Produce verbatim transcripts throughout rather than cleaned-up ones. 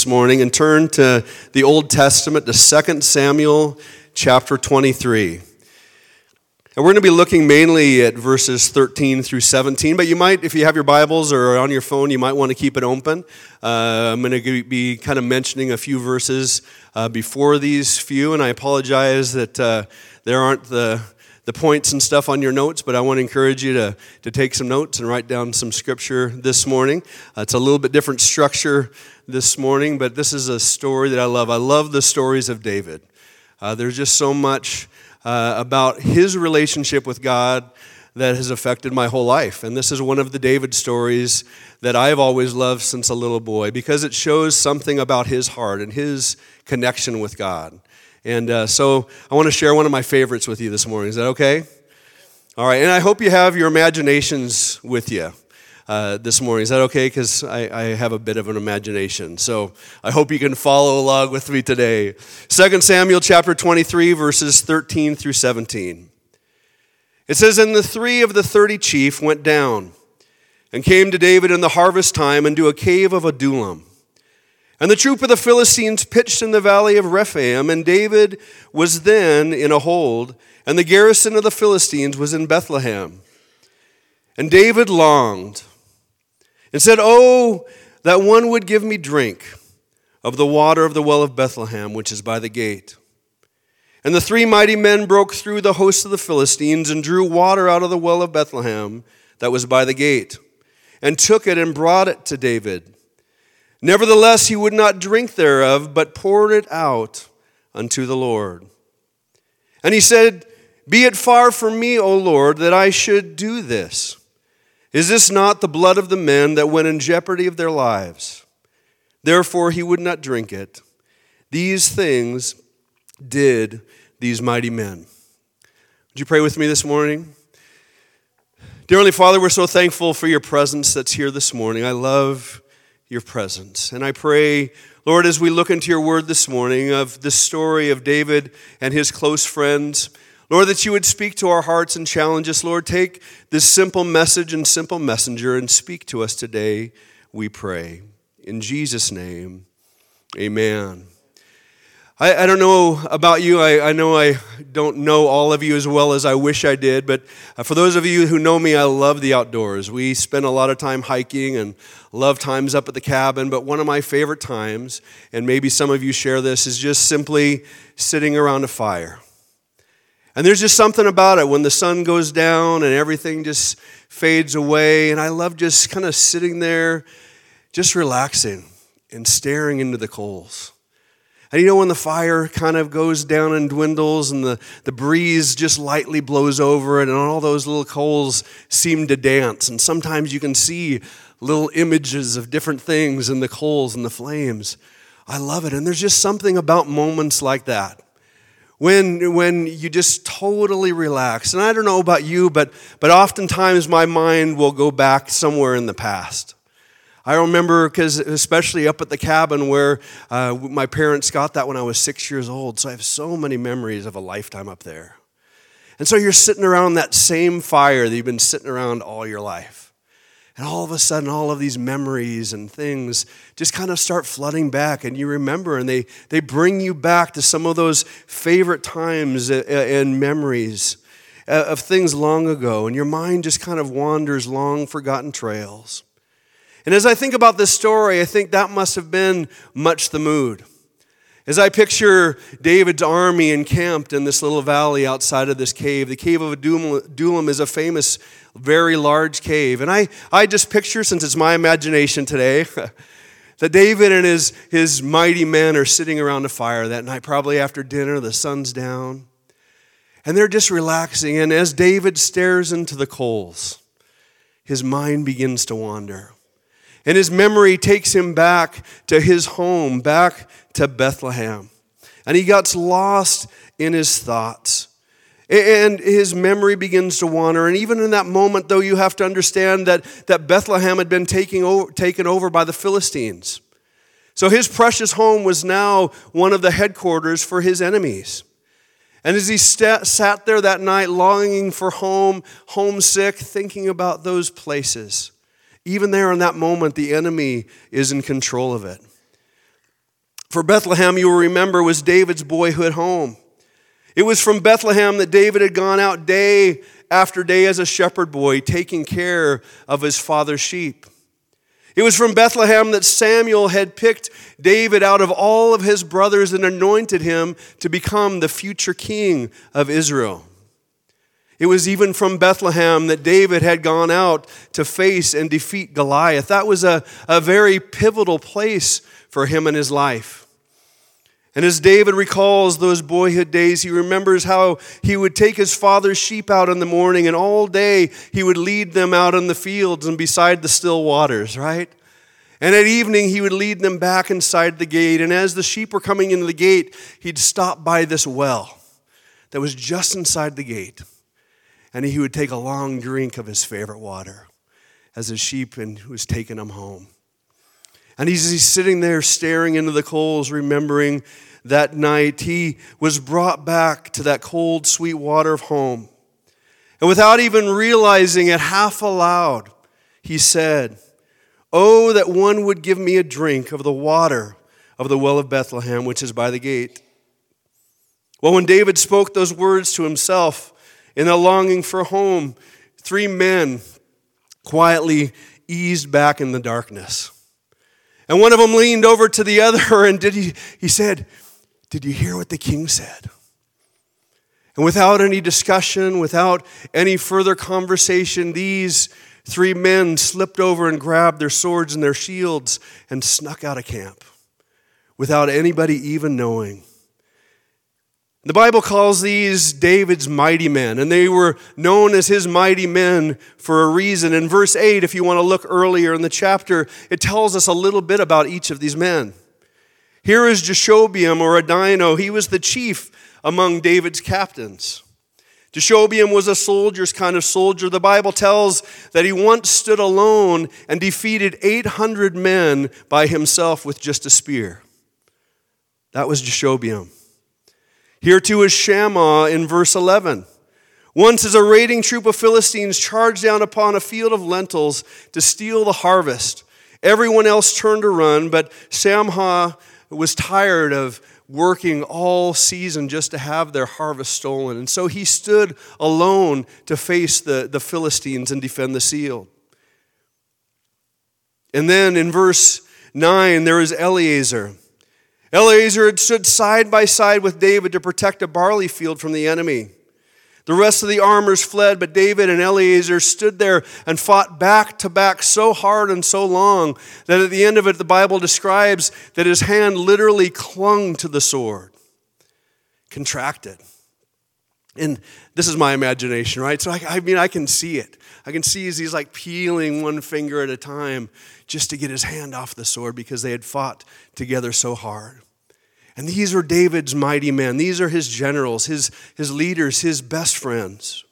this morning and turn to the Old Testament, to Second Samuel chapter twenty-three. And we're going to be looking mainly at verses thirteen through seventeen, but you might, if you have your Bibles or on your phone, you might want to keep it open. Uh, I'm going to be kind of mentioning a few verses uh, before these few, and I apologize that uh, there aren't the the points and stuff on your notes, but I want to encourage you to, to take some notes and write down some scripture this morning. Uh, it's a little bit different structure this morning, but this is a story that I love. I love the stories of David. Uh, there's just so much uh, about his relationship with God that has affected my whole life. And this is one of the David stories that I've always loved since a little boy because it shows something about his heart and his connection with God. And uh, so I want to share one of my favorites with you this morning. Is that okay? All right. And I hope you have your imaginations with you uh, this morning. Is that okay? Because I, I have a bit of an imagination. So I hope you can follow along with me today. Second Samuel chapter twenty-three, verses thirteen through seventeen. It says, "And the three of the thirty chief went down and came to David in the harvest time into a cave of Adullam. And the troop of the Philistines pitched in the valley of Rephaim, and David was then in a hold, and the garrison of the Philistines was in Bethlehem. And David longed and said, Oh, that one would give me drink of the water of the well of Bethlehem, which is by the gate. And the three mighty men broke through the host of the Philistines and drew water out of the well of Bethlehem that was by the gate, and took it and brought it to David. Nevertheless, he would not drink thereof, but poured it out unto the Lord. And he said, Be it far from me, O Lord, that I should do this. Is this not the blood of the men that went in jeopardy of their lives? Therefore he would not drink it. These things did these mighty men." Would you pray with me this morning? Dear Heavenly Father, we're so thankful for your presence that's here this morning. I love your presence. And I pray, Lord, as we look into your word this morning of the story of David and his close friends, Lord, that you would speak to our hearts and challenge us. Lord, take this simple message and simple messenger and speak to us today, we pray. In Jesus' name, amen. I, I don't know about you. I, I know I don't know all of you as well as I wish I did, but for those of you who know me, I love the outdoors. We spend a lot of time hiking and love times up at the cabin, but one of my favorite times, and maybe some of you share this, is just simply sitting around a fire. And there's just something about it when the sun goes down and everything just fades away, and I love just kind of sitting there, just relaxing and staring into the coals. And you know when the fire kind of goes down and dwindles and the, the breeze just lightly blows over it and all those little coals seem to dance. And sometimes you can see little images of different things in the coals and the flames. I love it. And there's just something about moments like that. When, when you just totally relax. And I don't know about you, but, but oftentimes my mind will go back somewhere in the past. I remember, because especially up at the cabin where uh, my parents got that when I was six years old, so I have so many memories of a lifetime up there. And so you're sitting around that same fire that you've been sitting around all your life. And all of a sudden, all of these memories and things just kind of start flooding back, and you remember, and they, they bring you back to some of those favorite times and memories of things long ago, and your mind just kind of wanders long forgotten trails. And as I think about this story, I think that must have been much the mood. As I picture David's army encamped in this little valley outside of this cave, the cave of Adullam is a famous, very large cave. And I, I just picture, since it's my imagination today, that David and his, his mighty men are sitting around a fire that night, probably after dinner, the sun's down. And they're just relaxing. And as David stares into the coals, his mind begins to wander. And his memory takes him back to his home, back to Bethlehem. And he gets lost in his thoughts. And his memory begins to wander. And even in that moment, though, you have to understand that, that Bethlehem had been taking over, taken over by the Philistines. So his precious home was now one of the headquarters for his enemies. And as he st- sat there that night longing for home, homesick, thinking about those places, even there in that moment, the enemy is in control of it. For Bethlehem, you will remember, was David's boyhood home. It was from Bethlehem that David had gone out day after day as a shepherd boy, taking care of his father's sheep. It was from Bethlehem that Samuel had picked David out of all of his brothers and anointed him to become the future king of Israel. It was even from Bethlehem that David had gone out to face and defeat Goliath. That was a, a very pivotal place for him in his life. And as David recalls those boyhood days, he remembers how he would take his father's sheep out in the morning, and all day he would lead them out in the fields and beside the still waters, right? And at evening he would lead them back inside the gate. And as the sheep were coming into the gate, he'd stop by this well that was just inside the gate. And he would take a long drink of his favorite water as his sheep and was taking them home. And he's, he's sitting there staring into the coals, remembering that night he was brought back to that cold, sweet water of home. And without even realizing it, half aloud, he said, "Oh, that one would give me a drink of the water of the well of Bethlehem, which is by the gate." Well, when David spoke those words to himself in a longing for home, three men quietly eased back in the darkness. And one of them leaned over to the other and did he, he said, "Did you hear what the king said?" And without any discussion, without any further conversation, these three men slipped over and grabbed their swords and their shields and snuck out of camp without anybody even knowing. The Bible calls these David's mighty men, and they were known as his mighty men for a reason. In verse eight, if you want to look earlier in the chapter, it tells us a little bit about each of these men. Here is Jashobeam or Adino. He was the chief among David's captains. Jashobeam was a soldier's kind of soldier. The Bible tells that he once stood alone and defeated eight hundred men by himself with just a spear. That was Jashobeam. Here too is Shammah in verse eleven. Once as a raiding troop of Philistines charged down upon a field of lentils to steal the harvest, everyone else turned to run, but Shammah was tired of working all season just to have their harvest stolen. And so he stood alone to face the, the Philistines and defend the field. And then in verse nine, there is Eleazar. Eleazar had stood side by side with David to protect a barley field from the enemy. The rest of the armors fled, but David and Eleazar stood there and fought back to back so hard and so long that at the end of it, the Bible describes that his hand literally clung to the sword, contracted. And this is my imagination, right? So I, I mean, I can see it. I can see as he's like peeling one finger at a time just to get his hand off the sword because they had fought together so hard. And these are David's mighty men. These are his generals, his, his leaders, his best friends.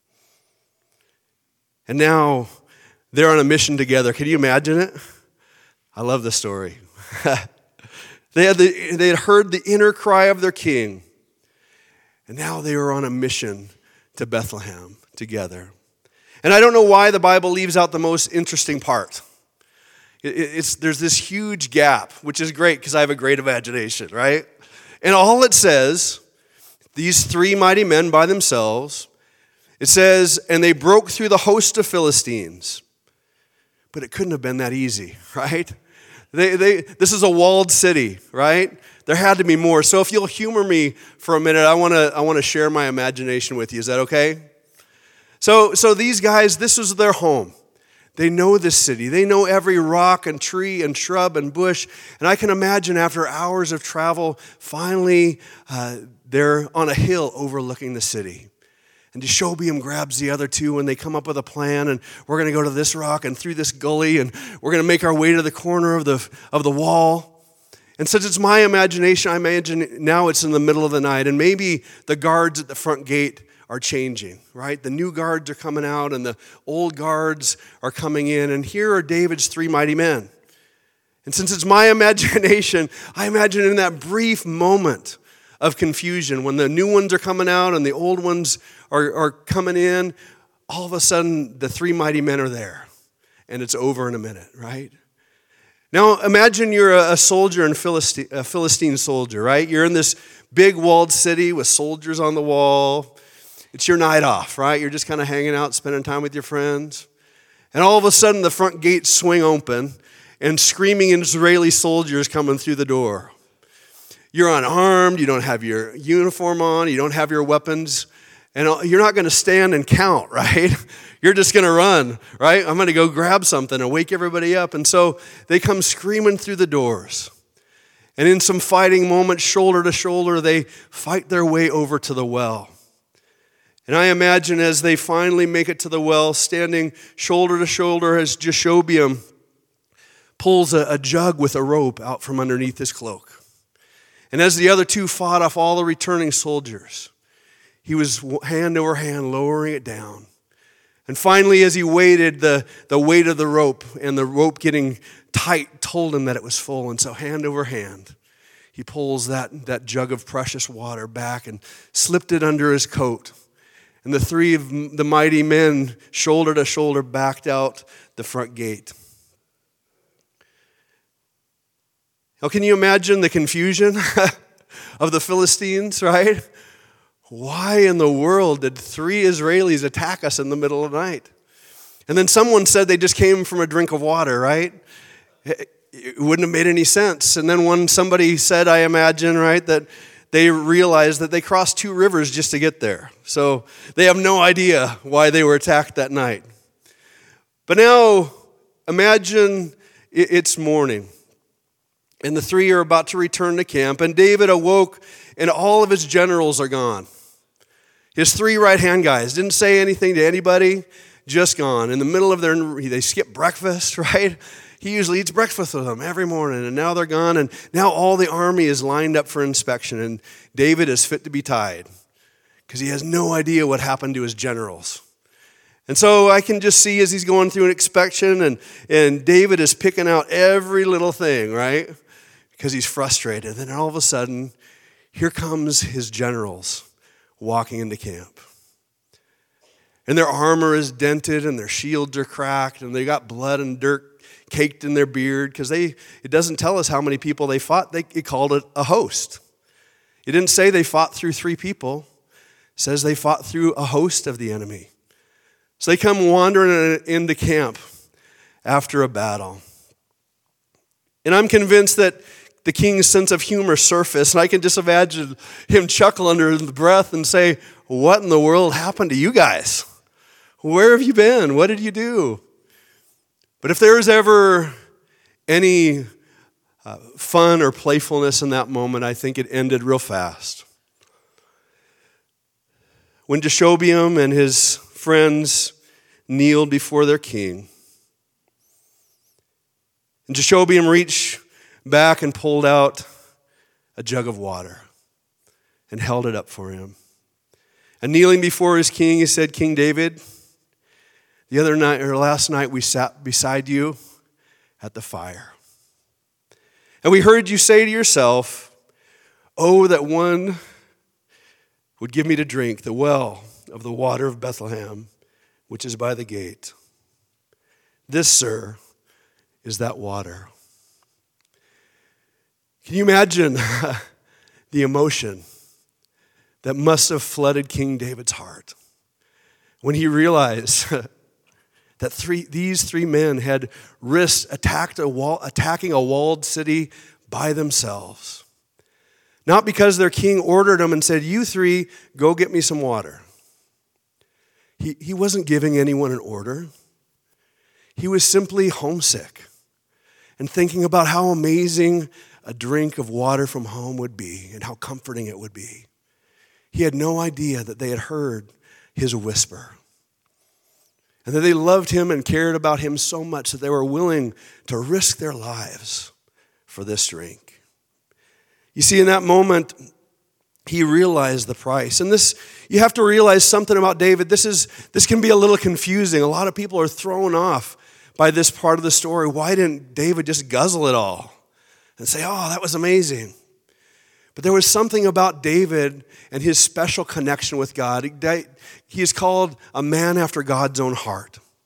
And now they're on a mission together. Can you imagine it? I love the story. they, had the, they had heard the inner cry of their king. And now they were on a mission to Bethlehem together. And I don't know why the Bible leaves out the most interesting part. It's, there's this huge gap, which is great because I have a great imagination, right? And all it says, these three mighty men by themselves, it says, and they broke through the host of Philistines. But it couldn't have been that easy, right? They, they, this is a walled city, right? There had to be more. So if you'll humor me for a minute, I want to I want to share my imagination with you. Is that okay? So, so these guys, this was their home. They know this city. They know every rock and tree and shrub and bush. And I can imagine after hours of travel, finally uh, they're on a hill overlooking the city. And Jashobeam grabs the other two and they come up with a plan. And we're going to go to this rock and through this gully. And we're going to make our way to the corner of the, of the wall. And since it's my imagination, I imagine now it's in the middle of the night. And maybe the guards at the front gate are changing, right? The new guards are coming out and the old guards are coming in. And here are David's three mighty men. And since it's my imagination, I imagine in that brief moment of confusion, when the new ones are coming out and the old ones are, are coming in, all of a sudden the three mighty men are there. And it's over in a minute, right? Now imagine you're a soldier in Philistine, a Philistine soldier, right? You're in this big walled city with soldiers on the wall. It's your night off, right? You're just kind of hanging out, spending time with your friends. And all of a sudden the front gates swing open and screaming Israeli soldiers coming through the door. You're unarmed, you don't have your uniform on, you don't have your weapons, and you're not going to stand and count, right? You're just going to run, right? I'm going to go grab something and wake everybody up. And so they come screaming through the doors. And in some fighting moments, shoulder to shoulder, they fight their way over to the well. And I imagine as they finally make it to the well, standing shoulder to shoulder as Jashobeam pulls a, a jug with a rope out from underneath his cloak. And as the other two fought off all the returning soldiers, he was hand over hand lowering it down. And finally, as he waited, the, the weight of the rope and the rope getting tight told him that it was full. And so hand over hand, he pulls that, that jug of precious water back and slipped it under his coat. And the three of the mighty men, shoulder to shoulder, backed out the front gate. Now, can you imagine the confusion of the Philistines, right? Why in the world did three Israelis attack us in the middle of the night? And then someone said they just came from a drink of water, right? It wouldn't have made any sense. And then when somebody said, I imagine, right, that they realized that they crossed two rivers just to get there. So they have no idea why they were attacked that night. But now, imagine it's morning. And the three are about to return to camp. And David awoke, and all of his generals are gone. His three right-hand guys didn't say anything to anybody, just gone. In the middle of their, they skip breakfast, right? He usually eats breakfast with them every morning, and now they're gone. And now all the army is lined up for inspection, and David is fit to be tied because he has no idea what happened to his generals. And so I can just see as he's going through an inspection, and, and David is picking out every little thing, right? Because he's frustrated. And then all of a sudden, here comes his generals walking into camp. And their armor is dented, and their shields are cracked, and they got blood and dirt caked in their beard, because they it doesn't tell us how many people they fought. They it called it a host. It didn't say they fought through three people. It says they fought through a host of the enemy. So they come wandering into camp after a battle. And I'm convinced that the king's sense of humor surfaced, and I can just imagine him chuckle under the breath and say, what in the world happened to you guys? Where have you been? What did you do? But if there was ever any uh, fun or playfulness in that moment, I think it ended real fast. When Jashobeam and his friends kneeled before their king, and Jashobeam reached back and pulled out a jug of water and held it up for him. And kneeling before his king, he said, King David, the other night or last night we sat beside you at the fire. And we heard you say to yourself, oh, that one would give me to drink the well of the water of Bethlehem, which is by the gate. This, sir, is that water. Can you imagine the emotion that must have flooded King David's heart when he realized that three, these three men had risked attacked a wall, attacking a walled city by themselves? Not because their king ordered them and said, you three, go get me some water. He, he wasn't giving anyone an order. He was simply homesick and thinking about how amazing a drink of water from home would be and how comforting it would be. He had no idea that they had heard his whisper and that they loved him and cared about him so much that they were willing to risk their lives for this drink. You see, in that moment, he realized the price. And this, you have to realize something about David. This is this can be a little confusing. A lot of people are thrown off by this part of the story. Why didn't David just guzzle it all and say, oh, that was amazing? But there was something about David and his special connection with God. He is called a man after God's own heart.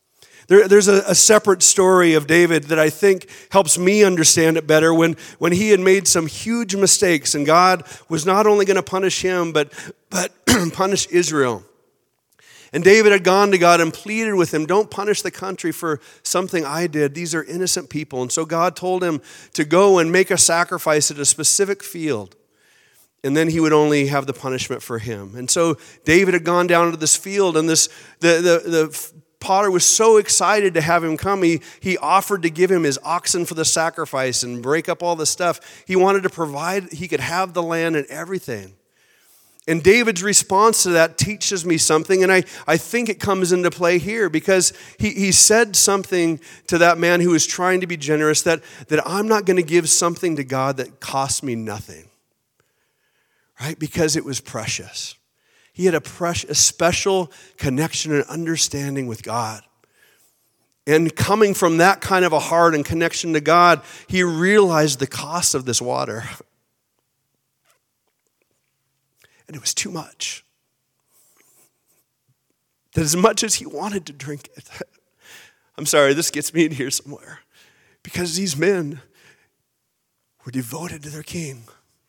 There, there's a, a separate story of David that I think helps me understand it better when, when he had made some huge mistakes and God was not only going to punish him, but, but punish Israel. And David had gone to God and pleaded with him, don't punish the country for something I did. These are innocent people. And so God told him to go and make a sacrifice at a specific field. And then he would only have the punishment for him. And so David had gone down to this field, and this the the, the potter was so excited to have him come. He, he offered to give him his oxen for the sacrifice and break up all the stuff. He wanted to provide, he could have the land and everything. And David's response to that teaches me something, and I, I think it comes into play here because he, he said something to that man who was trying to be generous, that, that I'm not going to give something to God that costs me nothing, right? Because it was precious. He had a, precious, a special connection and understanding with God. And coming from that kind of a heart and connection to God, he realized the cost of this water. And it was too much. That as much as he wanted to drink it, I'm sorry, this gets me in here somewhere, because these men were devoted to their king.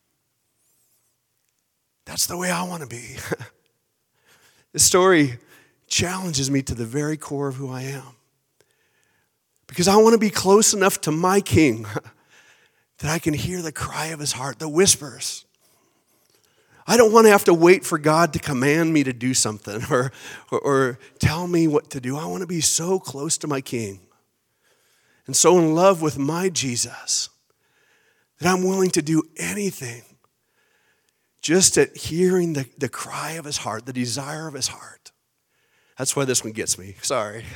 That's the way I want to be. This story challenges me to the very core of who I am. Because I want to be close enough to my king that I can hear the cry of his heart, the whispers. I don't want to have to wait for God to command me to do something or, or, or tell me what to do. I want to be so close to my king and so in love with my Jesus that I'm willing to do anything just at hearing the, the cry of his heart, the desire of his heart. That's why this one gets me. Sorry.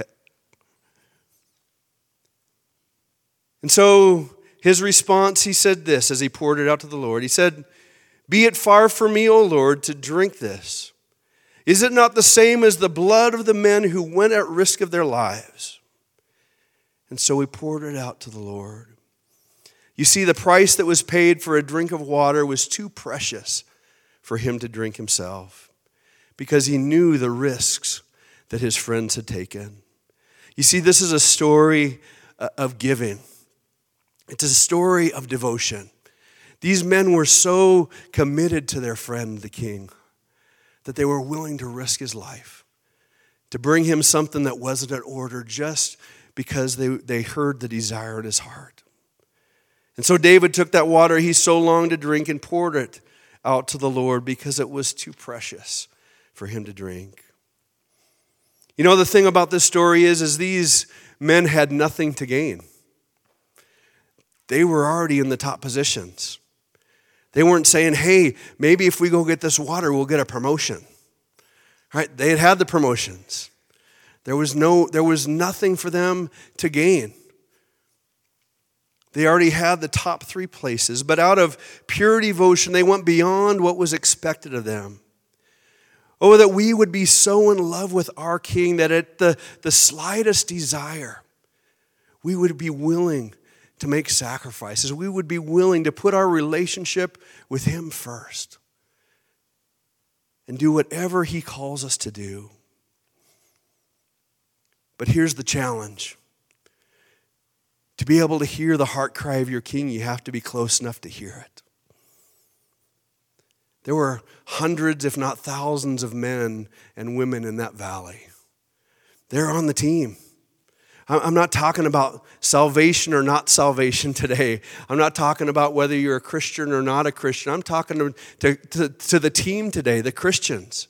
And so his response, he said this as he poured it out to the Lord. He said, "Be it far from me, O Lord, to drink this. Is it not the same as the blood of the men who went at risk of their lives?" And so he poured it out to the Lord. You see, the price that was paid for a drink of water was too precious for him to drink himself, because he knew the risks that his friends had taken. You see, this is a story of giving. It's a story of devotion. These men were so committed to their friend, the king, that they were willing to risk his life, to bring him something that wasn't in order just because they, they heard the desire in his heart. And so David took that water he so longed to drink and poured it out to the Lord because it was too precious for him to drink. You know, the thing about this story is, is these men had nothing to gain. They were already in the top positions. They weren't saying, hey, maybe if we go get this water, we'll get a promotion. Right? They had had the promotions. There was no, there was nothing for them to gain. They already had the top three places, but out of pure devotion, they went beyond what was expected of them. Oh, that we would be so in love with our King that at the, the slightest desire, we would be willing to make sacrifices. We would be willing to put our relationship with him first and do whatever he calls us to do. But here's the challenge. To be able to hear the heart cry of your king, you have to be close enough to hear it. There were hundreds, if not thousands, of men and women in that valley. They're on the team. I'm not talking about salvation or not salvation today. I'm not talking about whether you're a Christian or not a Christian. I'm talking to, to, to, to the team today, the Christians.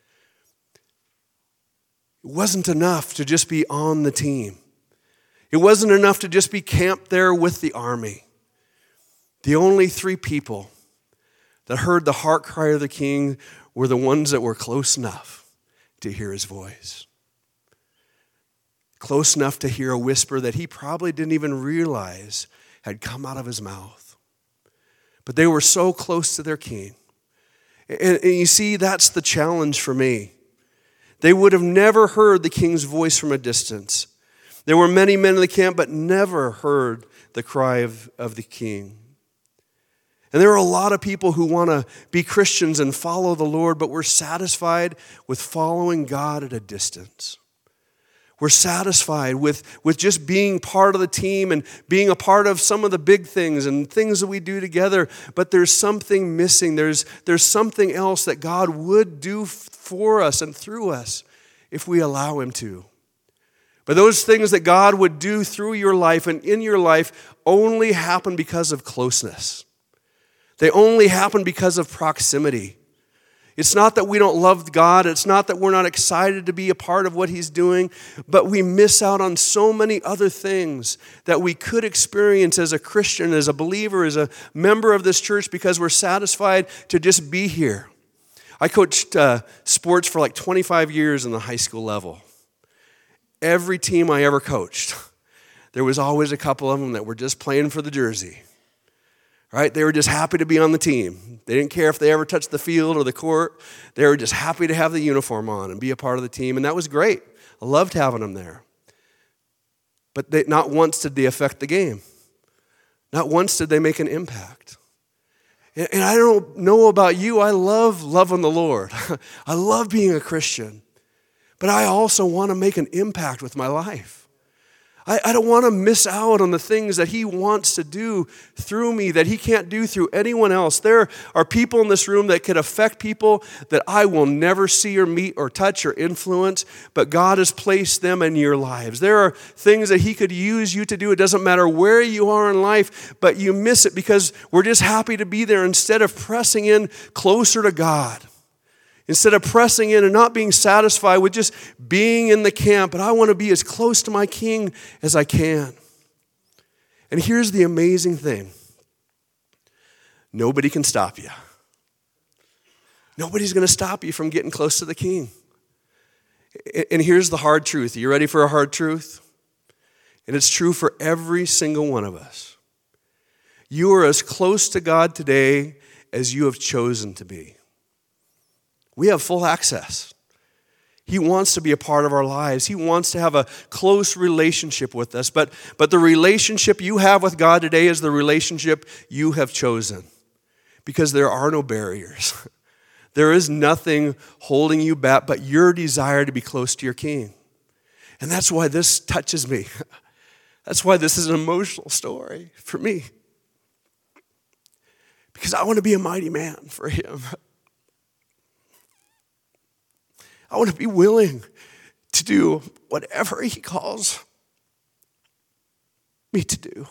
It wasn't enough to just be on the team. It wasn't enough to just be camped there with the army. The only three people that heard the heart cry of the king were the ones that were close enough to hear his voice. Close enough to hear a whisper that he probably didn't even realize had come out of his mouth. But they were so close to their king. And, and you see, that's the challenge for me. They would have never heard the king's voice from a distance. There were many men in the camp, but never heard the cry of, of the king. And there are a lot of people who want to be Christians and follow the Lord, but we're satisfied with following God at a distance. We're satisfied with, with just being part of the team and being a part of some of the big things and things that we do together. But there's something missing. There's, there's something else that God would do for us and through us if we allow him to. But those things that God would do through your life and in your life only happen because of closeness. They only happen because of proximity. It's not that we don't love God. It's not that we're not excited to be a part of what he's doing, but we miss out on so many other things that we could experience as a Christian, as a believer, as a member of this church because we're satisfied to just be here. I coached uh, sports for like twenty-five years in the high school level. Every team I ever coached, there was always a couple of them that were just playing for the jersey. Right? They were just happy to be on the team. They didn't care if they ever touched the field or the court. They were just happy to have the uniform on and be a part of the team, and that was great. I loved having them there. But they, not once did they affect the game. Not once did they make an impact. And, and I don't know about you, I love loving the Lord. I love being a Christian. But I also want to make an impact with my life. I, I don't want to miss out on the things that he wants to do through me that he can't do through anyone else. There are people in this room that could affect people that I will never see or meet or touch or influence, but God has placed them in your lives. There are things that he could use you to do. It doesn't matter where you are in life, but you miss it because we're just happy to be there instead of pressing in closer to God. Instead of pressing in and not being satisfied with just being in the camp, but I want to be as close to my King as I can. And here's the amazing thing. Nobody can stop you. Nobody's going to stop you from getting close to the King. And here's the hard truth. Are you ready for a hard truth? And it's true for every single one of us. You are as close to God today as you have chosen to be. We have full access. He wants to be a part of our lives. He wants to have a close relationship with us. But, but the relationship you have with God today is the relationship you have chosen. Because there are no barriers. There is nothing holding you back but your desire to be close to your King. And that's why this touches me. That's why this is an emotional story for me. Because I want to be a mighty man for him. I want to be willing to do whatever he calls me to do.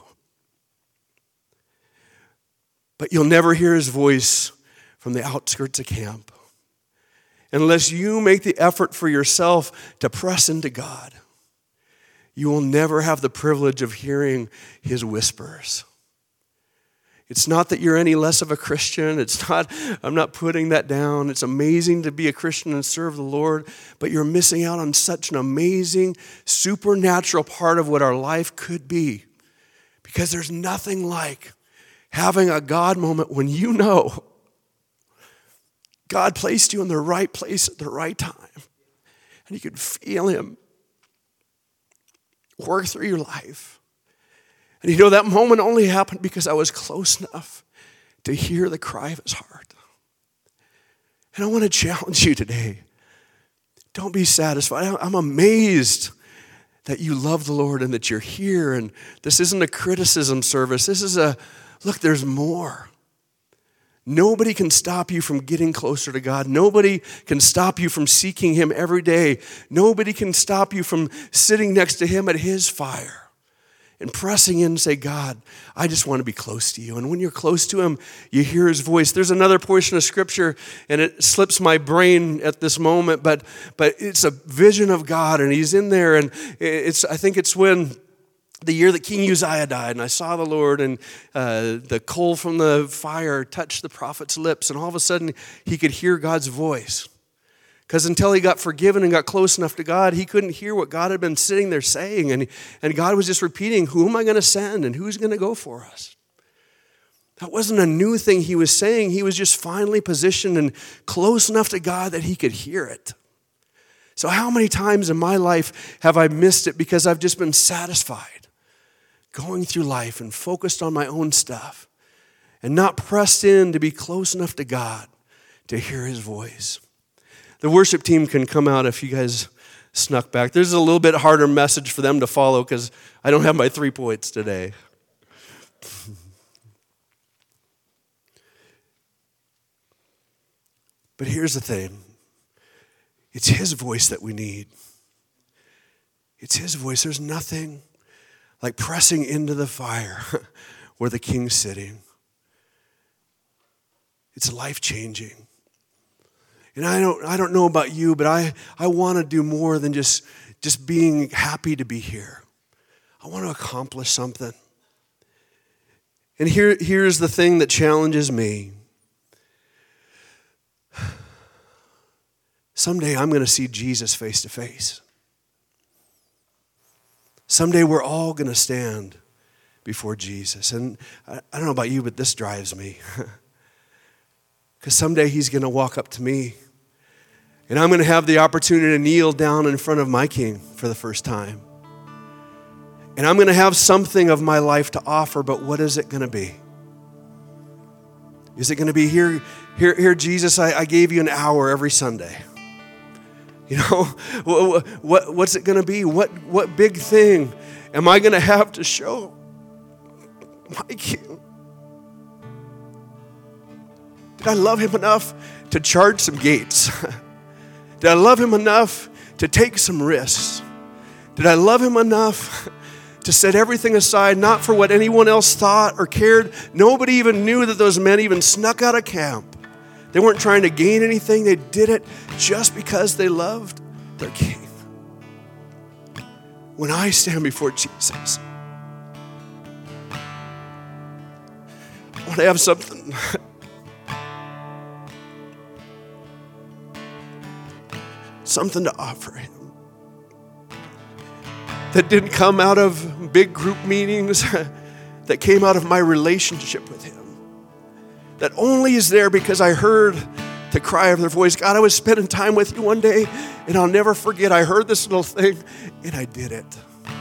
But you'll never hear his voice from the outskirts of camp unless you make the effort for yourself to press into God. You will never have the privilege of hearing his whispers. It's not that you're any less of a Christian. It's not, I'm not putting that down. It's amazing to be a Christian and serve the Lord, but you're missing out on such an amazing, supernatural part of what our life could be. Because there's nothing like having a God moment when you know God placed you in the right place at the right time. And you could feel him work through your life. And you know, that moment only happened because I was close enough to hear the cry of his heart. And I want to challenge you today. Don't be satisfied. I'm amazed that you love the Lord and that you're here. And this isn't a criticism service. This is a, look, there's more. Nobody can stop you from getting closer to God. Nobody can stop you from seeking him every day. Nobody can stop you from sitting next to him at his fire. And pressing in and say, God, I just want to be close to you. And when you're close to him, you hear his voice. There's another portion of scripture, and it slips my brain at this moment, but but it's a vision of God, and he's in there. And it's I think it's when the year that King Uzziah died, and I saw the Lord, and uh, the coal from the fire touched the prophet's lips, and all of a sudden, he could hear God's voice. Because until he got forgiven and got close enough to God, he couldn't hear what God had been sitting there saying. And, and God was just repeating, who am I going to send and who's going to go for us? That wasn't a new thing he was saying. He was just finally positioned and close enough to God that he could hear it. So how many times in my life have I missed it because I've just been satisfied going through life and focused on my own stuff and not pressed in to be close enough to God to hear his voice? The worship team can come out if you guys snuck back. There's a little bit harder message for them to follow because I don't have my three points today. But here's the thing. It's his voice that we need. It's his voice. There's nothing like pressing into the fire where the king's sitting. It's life-changing. And I don't I don't know about you, but I, I want to do more than just, just being happy to be here. I want to accomplish something. And here, here's the thing that challenges me. Someday I'm going to see Jesus face to face. Someday we're all going to stand before Jesus. And I, I don't know about you, but this drives me. Because someday he's going to walk up to me. And I'm going to have the opportunity to kneel down in front of my King for the first time. And I'm going to have something of my life to offer, but what is it going to be? Is it going to be, here, here, here Jesus, I, I gave you an hour every Sunday. You know, what, what, what's it going to be? What, what big thing am I going to have to show my King? Did I love him enough to charge some gates? Did I love him enough to take some risks? Did I love him enough to set everything aside, not for what anyone else thought or cared? Nobody even knew that those men even snuck out of camp. They weren't trying to gain anything. They did it just because they loved their King. When I stand before Jesus, I want to have something something to offer him that didn't come out of big group meetings, that came out of my relationship with him. That only is there because I heard the cry of their voice. God, I was spending time with you one day, and I'll never forget. I heard this little thing, and I did it.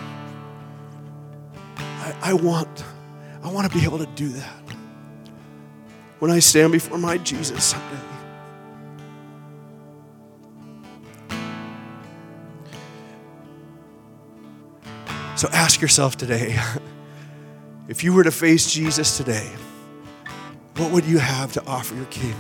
I, I want, I want to be able to do that when I stand before my Jesus someday. So ask yourself today, if you were to face Jesus today, what would you have to offer your King?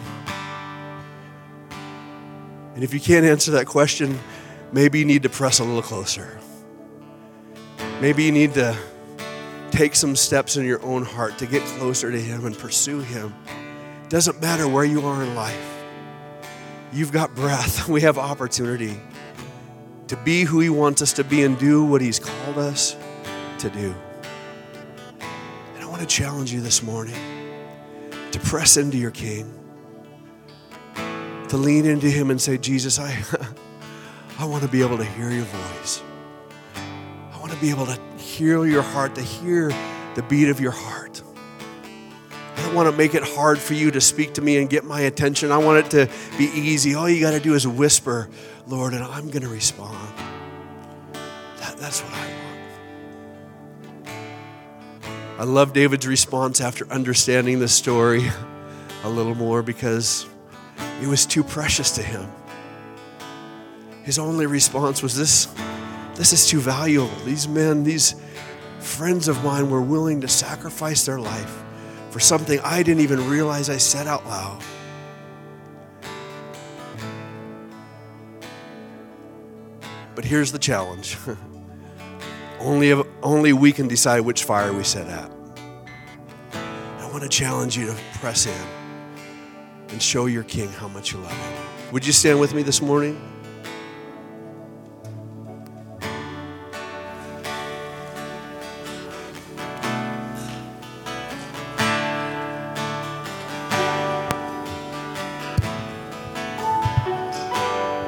And if you can't answer that question, maybe you need to press a little closer. Maybe you need to take some steps in your own heart to get closer to him and pursue him. It doesn't matter where you are in life. You've got breath. We have opportunity to be who he wants us to be and do what he's called us to do. And I want to challenge you this morning to press into your King, to lean into him and say, Jesus, I, I want to be able to hear your voice. I want to be able to hear your heart, to hear the beat of your heart. I don't want to make it hard for you to speak to me and get my attention. I want it to be easy. All you got to do is whisper, Lord, and I'm going to respond. That, that's what I want. I love David's response after understanding the story a little more because it was too precious to him. His only response was this, this is too valuable. These men, these friends of mine were willing to sacrifice their life for something I didn't even realize I said out loud. But here's the challenge. Only, only we can decide which fire we set at. I want to challenge you to press in and show your King how much you love him. Would you stand with me this morning?